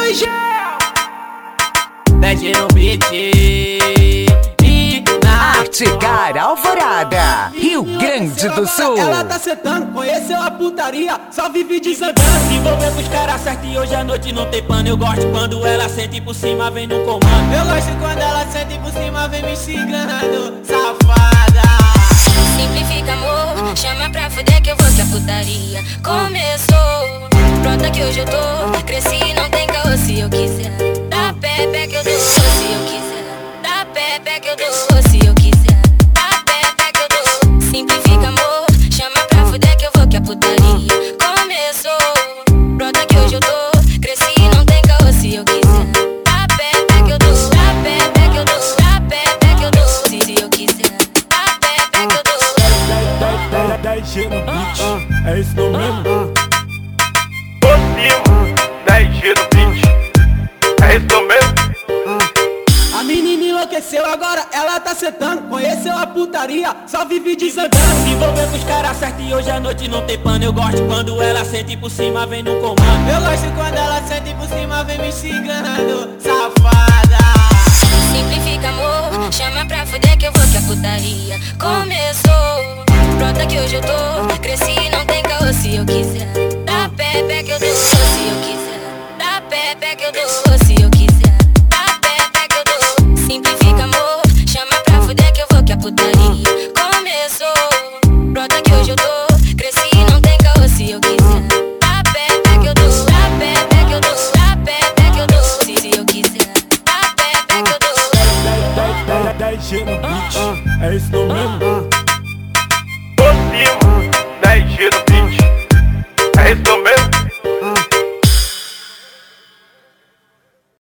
gel. 10 no beat e na Artigar Alvorada, Rio Grande do Sul. Ela tá sentando, conheceu a putaria, só vive desandando. Se envolver com os caras certos e hoje à noite não tem pano. Eu gosto quando ela sente por cima, vem no comando. Eu gosto quando ela sente por cima, vem me xingando, safada. Simplifica, amor, chama pra fuder que eu vou que a putaria começou. Pronta que hoje eu tô, cresci, não tem caô se eu quiser. Dá pé que eu dou, se eu quiser. Dá pé que eu dou, se eu quiser. Dá pé que eu dou. Simplifica, amor, chama pra fuder que eu vou que a putaria começou. Pronta que hoje eu tô, cresci, não tem caô se eu quiser. Dá pé que eu dou, dá pé que eu dou. Dá pé que eu dou, se eu quiser. Dá pé que eu dou. 10G no beat, é isso mesmo? 10G no beat, é isso mesmo? A menina enlouqueceu agora, ela tá sentando, conheceu a putaria, só vive desandando. Se envolver com os caras certos e hoje à noite não tem pano. Eu gosto quando ela sente por cima, vem no comando. Eu gosto quando ela sente por cima, vem me xingando, safada. Simplifica, amor, chama pra fuder que eu vou que a putaria começou. Pronta que hoje eu tô, cresci, não tem caô se eu quiser. Dá pé que eu dou, se eu quiser. Dá pé que eu dou.